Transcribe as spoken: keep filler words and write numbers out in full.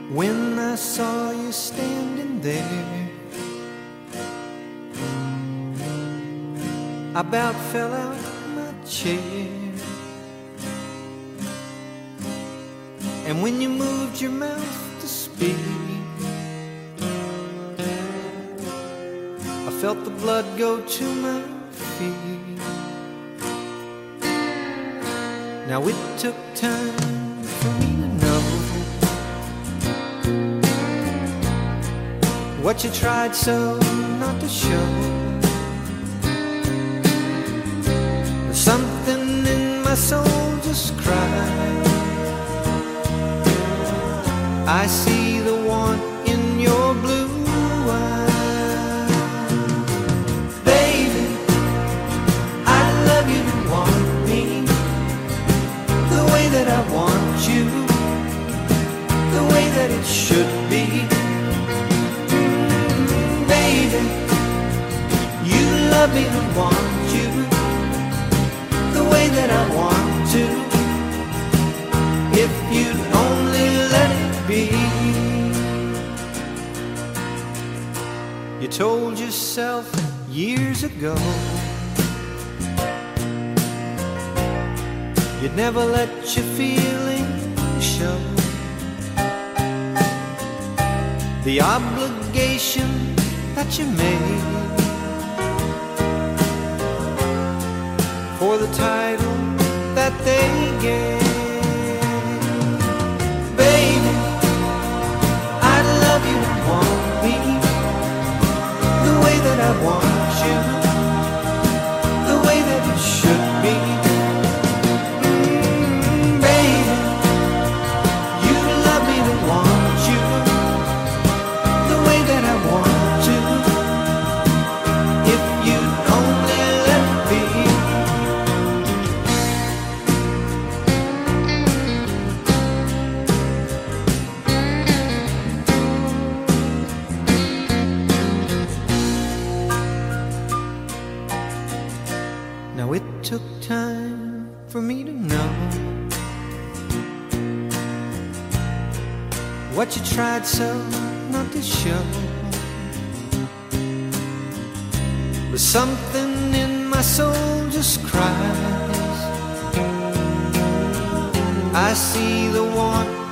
when I saw you standing there. I about fell out my chair. And when you moved your mouth to speak, I felt the blood go to my feet. Now it took time for me to know what you tried so not to show. There's something in my soul just cried. I see the want in your blue eyes. Baby, I love you to want me the way that I want you, the way that it should be. Mm, baby, you love me to want you the way that I want to. If you'd only let it be. You told yourself years ago you'd never let your feelings show. The obligation that you made for the title that they gave. I want you the way that it should be. Mm, baby, you love me to want you the way that I want to. If you'd only let me. Now it took time for me to know what you tried so not to show. But something in my soul just cries. I see the want